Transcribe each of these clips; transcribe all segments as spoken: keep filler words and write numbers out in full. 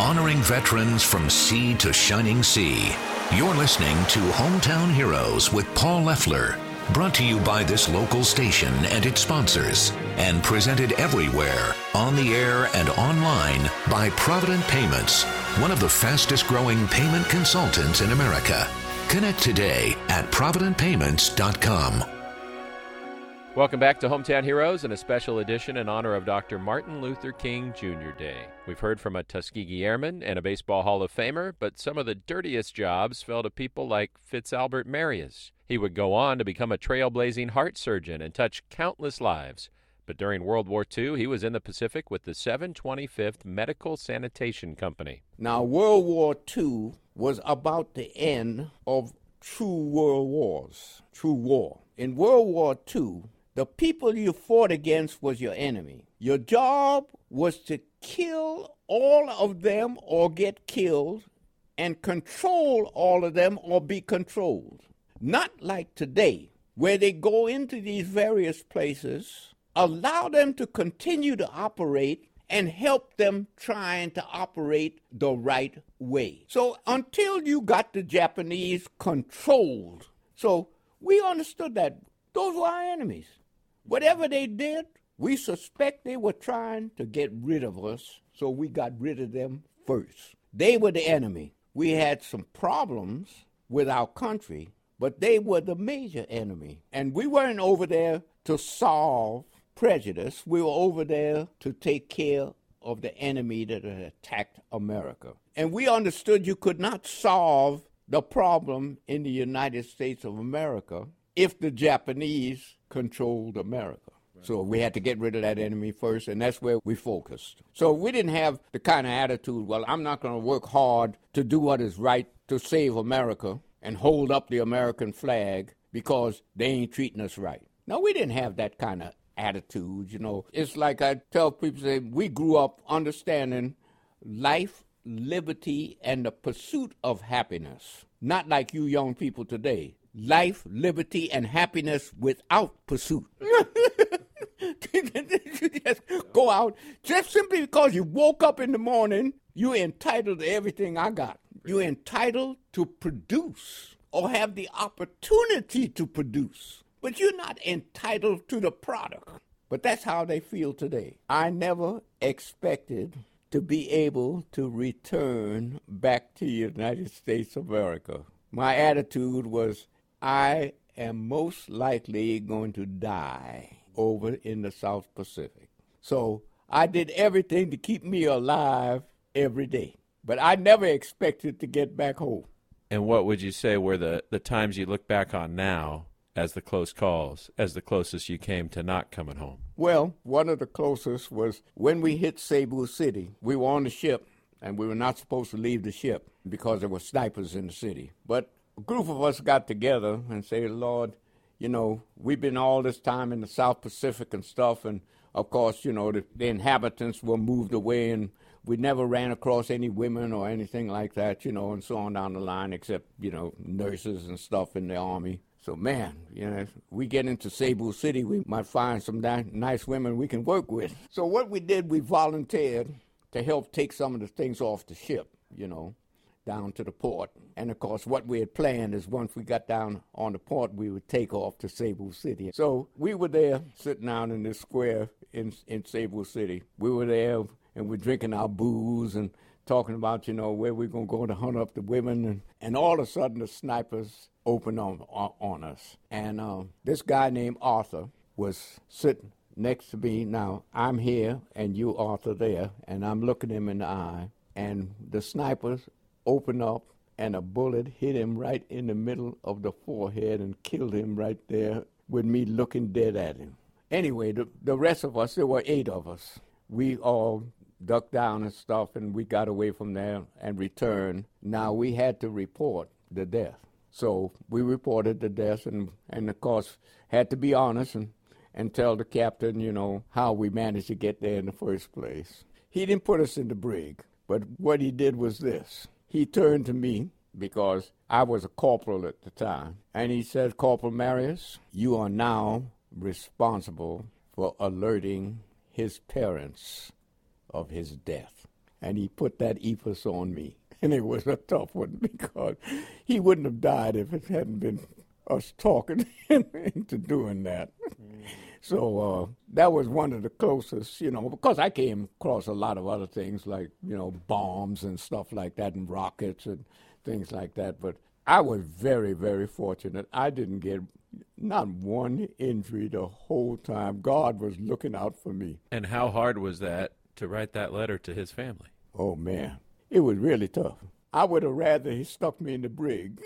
honoring veterans from sea to shining sea. You're listening to Hometown Heroes with Paul Leffler, brought to you by this local station and its sponsors, and presented everywhere, on the air and online, by Provident Payments, one of the fastest growing payment consultants in America. Connect today at provident payments dot com. Welcome back to Hometown Heroes and a special edition in honor of Doctor Martin Luther King Junior Day. We've heard from a Tuskegee Airman and a Baseball Hall of Famer, but some of the dirtiest jobs fell to people like Fitzalbert Marius. He would go on to become a trailblazing heart surgeon and touch countless lives. But during World War Two, he was in the Pacific with the seven twenty-fifth Medical Sanitation Company. Now, World War Two was about the end of true world wars, true war. In World War Two, the people you fought against was your enemy. Your job was to kill all of them or get killed and control all of them or be controlled. Not like today, where they go into these various places, allow them to continue to operate and help them trying to operate the right way. So until you got the Japanese controlled, so we understood that those were our enemies. Whatever they did, we suspect they were trying to get rid of us, so we got rid of them first. They were the enemy. We had some problems with our country, but they were the major enemy. And we weren't over there to solve prejudice. We were over there to take care of the enemy that had attacked America. And we understood you could not solve the problem in the United States of America if the Japanese controlled America. Right. So we had to get rid of that enemy first, and that's where we focused. So we didn't have the kind of attitude, well, I'm not going to work hard to do what is right to save America and hold up the American flag because they ain't treating us right. No, we didn't have that kind of attitude, you know. It's like I tell people, say, we grew up understanding life, liberty, and the pursuit of happiness. Not like you young people today. Life, liberty, and happiness without pursuit. Just go out. Just simply because you woke up in the morning, you're entitled to everything I got. You're entitled to produce or have the opportunity to produce. But you're not entitled to the product. But that's how they feel today. I never expected to be able to return back to the United States of America. My attitude was, I am most likely going to die over in the South Pacific. So I did everything to keep me alive every day. But I never expected to get back home. And what would you say were the, the times you look back on now as the close calls, as the closest you came to not coming home? Well, one of the closest was when we hit Cebu City. We were on the ship, and we were not supposed to leave the ship because there were snipers in the city. But a group of us got together and said, Lord, you know, we've been all this time in the South Pacific and stuff, and of course, you know, the, the inhabitants were moved away, and we never ran across any women or anything like that, you know, and so on down the line, except, you know, nurses and stuff in the Army. So, man, you know, if we get into Cebu City, we might find some ni- nice women we can work with. So what we did, we volunteered to help take some of the things off the ship, you know, down to the port. And, of course, what we had planned is once we got down on the port, we would take off to Cebu City. So we were there sitting down in this square in, in Cebu City. We were there, and we're drinking our booze and talking about, you know, where we're going to go to hunt up the women. And, and all of a sudden, the snipers opened on, on, on us. And uh, this guy named Arthur was sitting next to me. Now, I'm here, and you, Arthur, there, and I'm looking him in the eye. And the snipers opened up, and a bullet hit him right in the middle of the forehead and killed him right there with me looking dead at him. Anyway, the, the rest of us, there were eight of us. We all ducked down and stuff, and we got away from there and returned. Now, we had to report the death. So we reported the death and, and of course, had to be honest and, and tell the captain, you know, how we managed to get there in the first place. He didn't put us in the brig, but what he did was this. He turned to me, because I was a corporal at the time, and he said, Corporal Marius, you are now responsible for alerting his parents of his death. and he put that E P I S on me. And it was a tough one because he wouldn't have died if it hadn't been us talking him into doing that. Mm. So uh, that was one of the closest, you know, because I came across a lot of other things like, you know, bombs and stuff like that and rockets and things like that. But I was very, very fortunate. I didn't get not one injury the whole time. God was looking out for me. And how hard was that to write that letter to his family? Oh, man, it was really tough. I would have rather he stuck me in the brig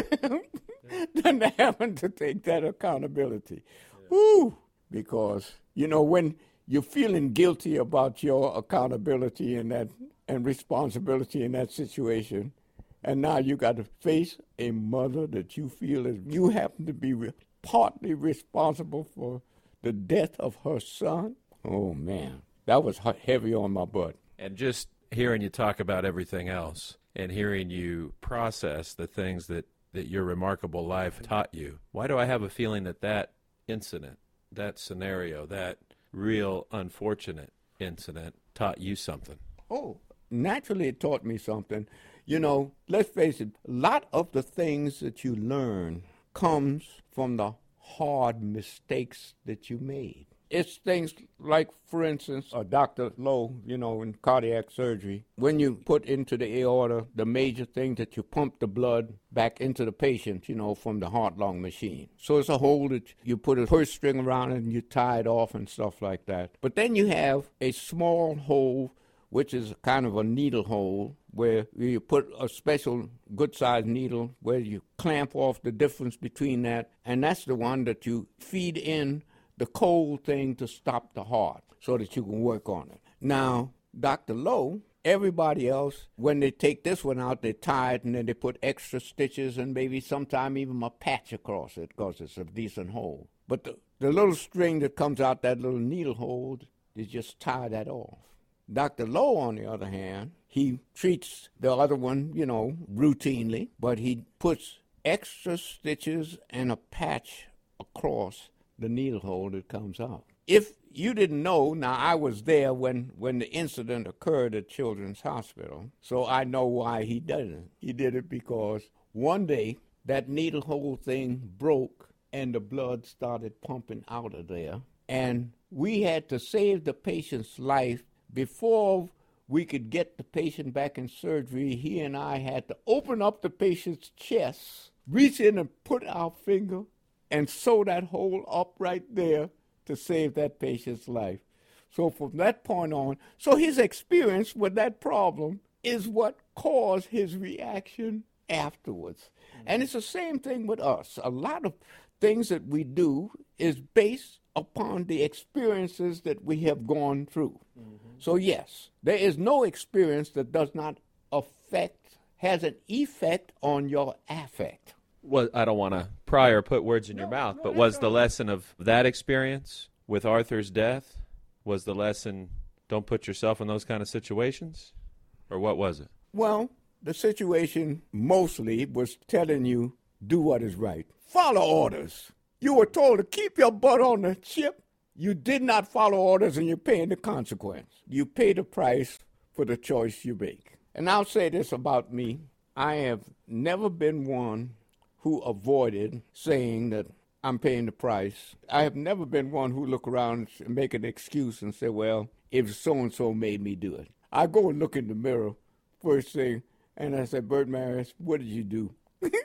than having to take that accountability. Yeah. Woo! Because, you know, when you're feeling guilty about your accountability and that and responsibility in that situation, and now you got to face a mother that you feel as you happen to be re- partly responsible for the death of her son. Oh, man, that was heavy on my butt. And just hearing you talk about everything else and hearing you process the things that, that your remarkable life taught you, why do I have a feeling that that incident, that scenario, that real unfortunate incident taught you something? Oh, naturally it taught me something. You know, let's face it, a lot of the things that you learn comes from the hard mistakes that you made. It's things like, for instance, uh, Doctor Lowe, you know, in cardiac surgery, when you put into the aorta, the major thing that you pump the blood back into the patient, you know, from the heart-lung machine. So it's a hole that you put a purse string around it and you tie it off and stuff like that. But then you have a small hole, which is kind of a needle hole, where you put a special good-sized needle where you clamp off the difference between that, and that's the one that you feed in the cold thing to stop the heart so that you can work on it. Now, Doctor Lowe, everybody else, when they take this one out, they tie it and then they put extra stitches and maybe sometime even a patch across it because it's a decent hole. But the, the little string that comes out that little needle hole, they just tie that off. Doctor Lowe, on the other hand, he treats the other one, you know, routinely, but he puts extra stitches and a patch across the needle hole that comes out. If you didn't know, now I was there when, when the incident occurred at Children's Hospital, so I know why he did it. He did it because one day that needle hole thing broke and the blood started pumping out of there, and we had to save the patient's life. Before we could get the patient back in surgery, he and I had to open up the patient's chest, reach in and put our finger and sew that hole up right there to save that patient's life. So from that point on, so his experience with that problem is what caused his reaction afterwards. Mm-hmm. And it's the same thing with us. A lot of things that we do is based upon the experiences that we have gone through. Mm-hmm. So yes, there is no experience that does not affect, has an effect on your affect. Well, I don't want to pry or put words in no, your mouth, no, but was the lesson of that experience with Arthur's death, was the lesson don't put yourself in those kind of situations? Or what was it? Well, the situation mostly was telling you, do what is right. Follow orders. You were told to keep your butt on the ship. You did not follow orders, and you're paying the consequence. You pay the price for the choice you make. And I'll say this about me. I have never been one who avoided saying that I'm paying the price. I have never been one who look around and make an excuse and say, well, if so-and-so made me do it. I go and look in the mirror first thing, and I say, Bert Maris, what did you do?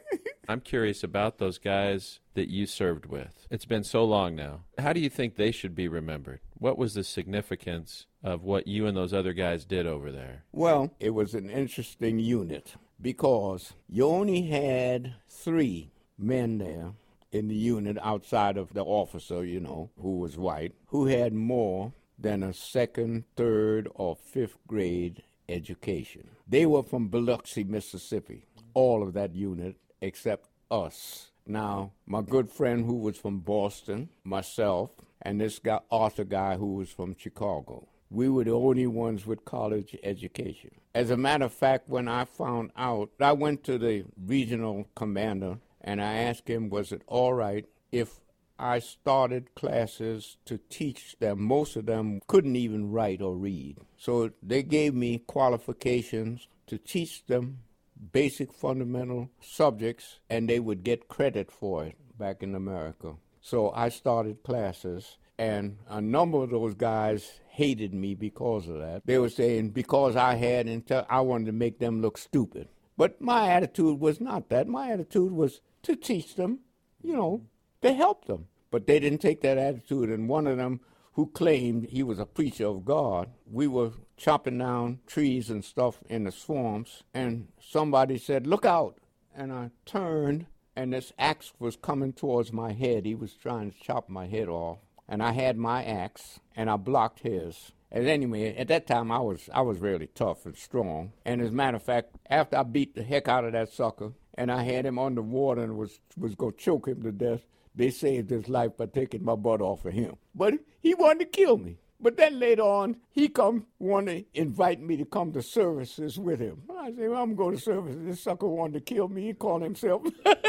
I'm curious about those guys that you served with. It's been so long now. How do you think they should be remembered? What was the significance of what you and those other guys did over there? Well, it was an interesting unit because you only had three men there in the unit outside of the officer, you know, who was white, who had more than a second, third, or fifth grade education. They were from Biloxi, Mississippi, all of that unit except us. Now, my good friend who was from Boston, myself, and this guy, Arthur guy who was from Chicago. We were the only ones with college education. As a matter of fact, when I found out, I went to the regional commander and I asked him, was it all right if I started classes to teach them. Most of them couldn't even write or read. So they gave me qualifications to teach them basic fundamental subjects, and they would get credit for it back in America. So I started classes, and a number of those guys hated me because of that. They were saying because I had, intel- I wanted to make them look stupid. But my attitude was not that. My attitude was to teach them, you know, to help them. But they didn't take that attitude, and one of them who claimed he was a preacher of God, we were chopping down trees and stuff in the swamps, and somebody said, "Look out!" And I turned, and this axe was coming towards my head. He was trying to chop my head off, and I had my axe, and I blocked his. And anyway, at that time, I was I was really tough and strong. And as a matter of fact, after I beat the heck out of that sucker, and I had him underwater and was, was going to choke him to death, they saved his life by taking my butt off of him. But he wanted to kill me. But then later on, he come want to invite me to come to services with him. I said, well, I'm going to services. This sucker wanted to kill me. He called himself.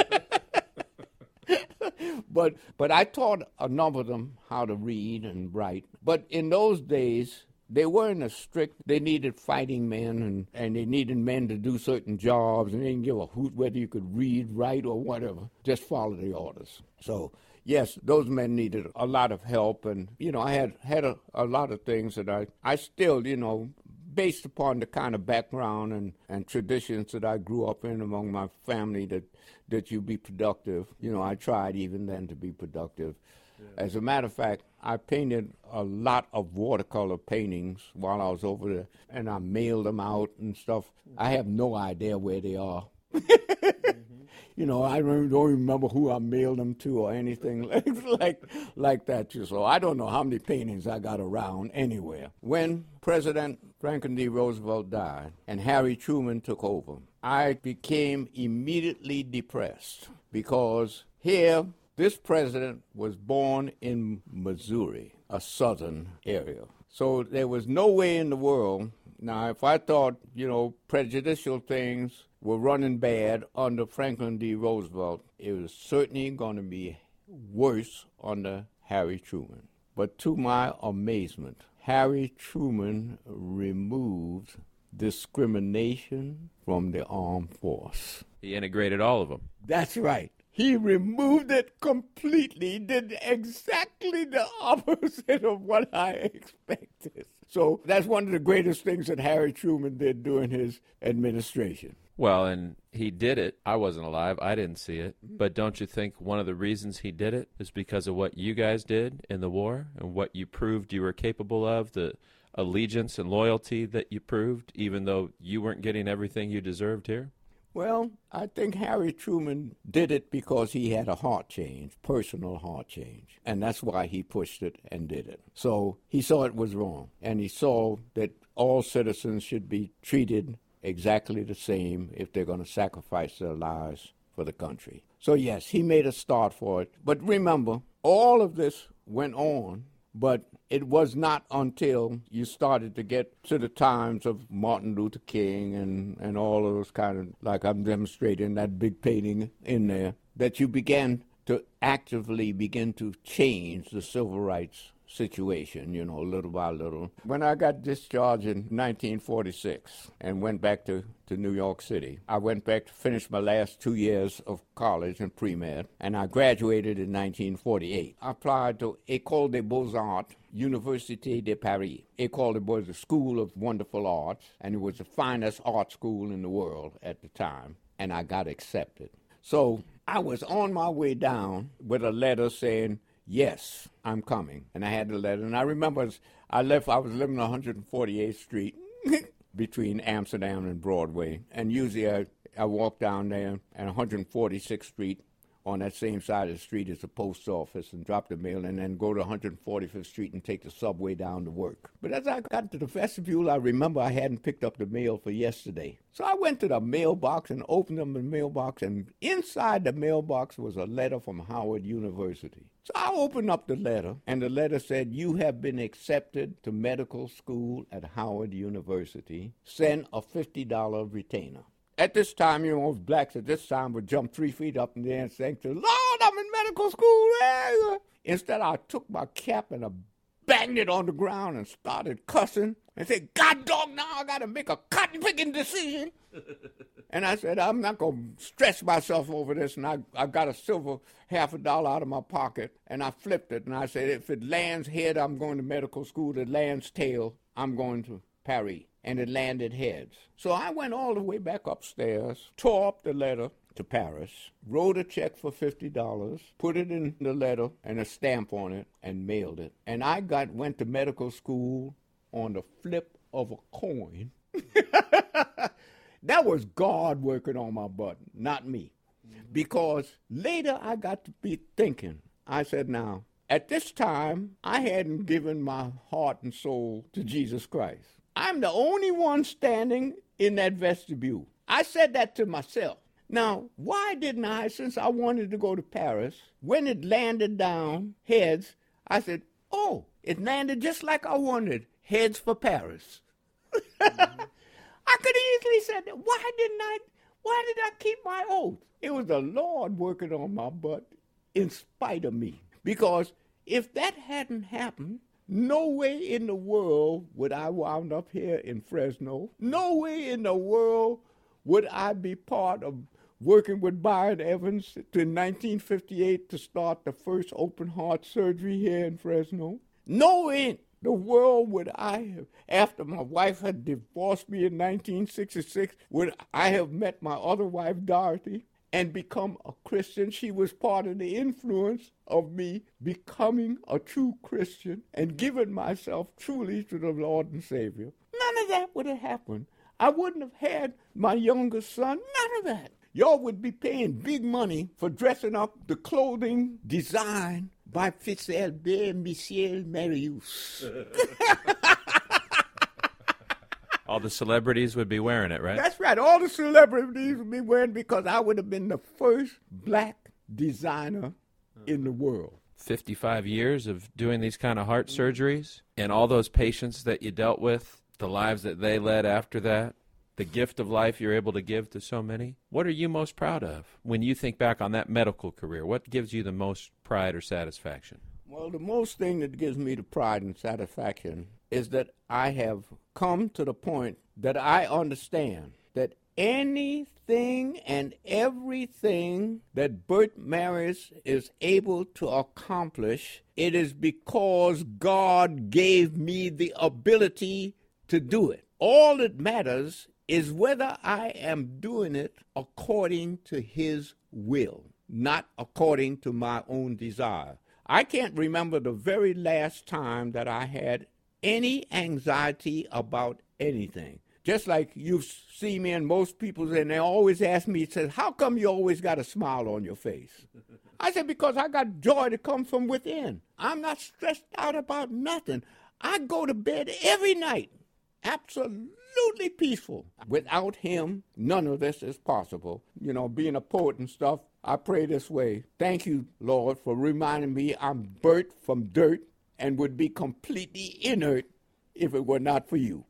But but I taught a number of them how to read and write. But in those days, they weren't as strict. They needed fighting men, and, and they needed men to do certain jobs, and they didn't give a hoot whether you could read, write, or whatever. Just follow the orders. So, yes, those men needed a lot of help, and, you know, I had, had a, a lot of things that I, I still, you know, based upon the kind of background and, and traditions that I grew up in among my family, that, that you be productive. You know, I tried even then to be productive. Yeah. As a matter of fact, I painted a lot of watercolor paintings while I was over there, and I mailed them out and stuff. Mm-hmm. I have no idea where they are. mm-hmm. You know, I don't, don't remember who I mailed them to or anything like like, like that. So I don't know how many paintings I got around anywhere. When President Franklin D. Roosevelt died and Harry Truman took over, I became immediately depressed because here, this president was born in Missouri, a southern area. So there was no way in the world. Now, if I thought, you know, prejudicial things were running bad under Franklin D. Roosevelt, it was certainly going to be worse under Harry Truman. But to my amazement, Harry Truman removed discrimination from the armed force. He integrated all of them. That's right. He removed it completely. He did exactly the opposite of what I expected. So that's one of the greatest things that Harry Truman did during his administration. Well, and he did it. I wasn't alive. I didn't see it. But don't you think one of the reasons he did it is because of what you guys did in the war and what you proved you were capable of, the allegiance and loyalty that you proved, even though you weren't getting everything you deserved here? Well, I think Harry Truman did it because he had a heart change, personal heart change, and that's why he pushed it and did it. So he saw it was wrong, and he saw that all citizens should be treated exactly the same if they're going to sacrifice their lives for the country. So yes, he made a start for it. But remember, all of this went on, but it was not until you started to get to the times of Martin Luther King and, and all of those kind of, like I'm demonstrating that big painting in there, that you began to actively begin to change the civil rights situation, you know, little by little. When I got discharged in nineteen forty-six and went back to, to New York City, I went back to finish my last two years of college and pre-med, and I graduated in nineteen forty-eight. I applied to École des Beaux-Arts, Université de Paris. École was a school of wonderful arts, and it was the finest art school in the world at the time, and I got accepted. So I was on my way down with a letter saying, yes, I'm coming. And I had the letter. And I remember I left, I was living on one forty-eighth Street between Amsterdam and Broadway. And usually I, I walk down there and one forty-sixth Street on that same side of the street is the post office and drop the mail and then go to one forty-fifth Street and take the subway down to work. But as I got to the vestibule, I remember I hadn't picked up the mail for yesterday. So I went to the mailbox and opened up the mailbox, and inside the mailbox was a letter from Howard University. So I opened up the letter, and the letter said, you have been accepted to medical school at Howard University. Send a fifty dollars retainer. At this time, you know, blacks at this time would jump three feet up in the air and say, Lord, I'm in medical medical school. Instead, I took my cap and I banged it on the ground and started cussing and said, God dog, now I got to make a cotton-picking decision. And I said, I'm not going to stress myself over this. And I, I got a silver half a dollar out of my pocket, and I flipped it. And I said, if it lands head, I'm going to medical school. If it lands tail, I'm going to Paris. And it landed heads. So I went all the way back upstairs, tore up the letter to Paris, wrote a check for fifty dollars, put it in the letter and a stamp on it, and mailed it. And I got went to medical school on the flip of a coin. That was God working on my button, not me. Because later I got to be thinking, I said, now, at this time, I hadn't given my heart and soul to Jesus Christ. I'm the only one standing in that vestibule. I said that to myself. Now, why didn't I, since I wanted to go to Paris, when it landed down, heads, I said, oh, it landed just like I wanted, heads for Paris. Mm-hmm. I could easily said that. Why didn't I, why did I keep my oath? It was the Lord working on my butt in spite of me. Because if that hadn't happened, no way in the world would I wound up here in Fresno. No way in the world would I be part of working with Byron Evans in nineteen fifty-eight to start the first open heart surgery here in Fresno. No way in the world would I have, after my wife had divorced me in nineteen sixty-six, would I have met my other wife, Dorothy, and become a Christian. She was part of the influence of me becoming a true Christian and giving myself truly to the Lord and Savior. None of that would have happened. I wouldn't have had my youngest son, none of that. Y'all would be paying big money for dressing up the clothing designed by Fitzalbert Michel Marius. All the celebrities would be wearing it, right? That's right. All the celebrities would be wearing, because I would have been the first black designer in the world. fifty-five years of doing these kind of heart surgeries, and all those patients that you dealt with, the lives that they led after that, the gift of life you're able to give to so many. What are you most proud of when you think back on that medical career? What gives you the most pride or satisfaction? Well, the most thing that gives me the pride and satisfaction is that I have come to the point that I understand that anything and everything that Bert Marius is able to accomplish, it is because God gave me the ability to do it. All that matters is whether I am doing it according to His will, not according to my own desire. I can't remember the very last time that I had any anxiety about anything. Just like you see me and most people, and they always ask me, it says, how come you always got a smile on your face? I said, because I got joy to come from within. I'm not stressed out about nothing. I go to bed every night absolutely peaceful. Without Him, none of this is possible. You know, being a poet and stuff, I pray this way. Thank you, Lord, for reminding me I'm Bert from dirt and would be completely inert if it were not for you.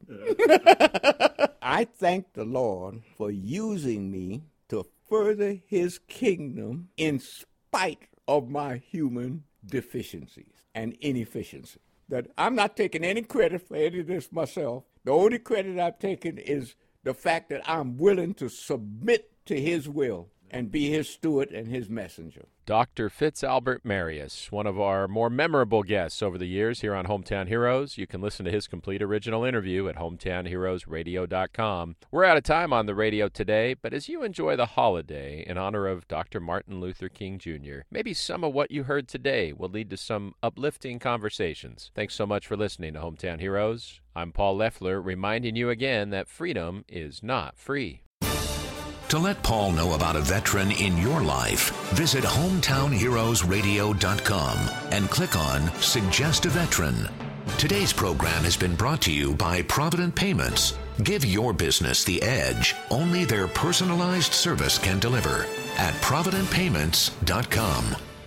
I thank the Lord for using me to further His kingdom in spite of my human deficiencies and inefficiency. That I'm not taking any credit for any of this myself. The only credit I've taken is the fact that I'm willing to submit to His will and be His steward and His messenger. Doctor Fitzalbert Marius, one of our more memorable guests over the years here on Hometown Heroes. You can listen to his complete original interview at hometown heroes radio dot com. We're out of time on the radio today, but as you enjoy the holiday in honor of Doctor Martin Luther King Junior, maybe some of what you heard today will lead to some uplifting conversations. Thanks so much for listening to Hometown Heroes. I'm Paul Leffler, reminding you again that freedom is not free. To let Paul know about a veteran in your life, visit hometown heroes radio dot com and click on Suggest a Veteran. Today's program has been brought to you by Provident Payments. Give your business the edge only their personalized service can deliver at provident payments dot com.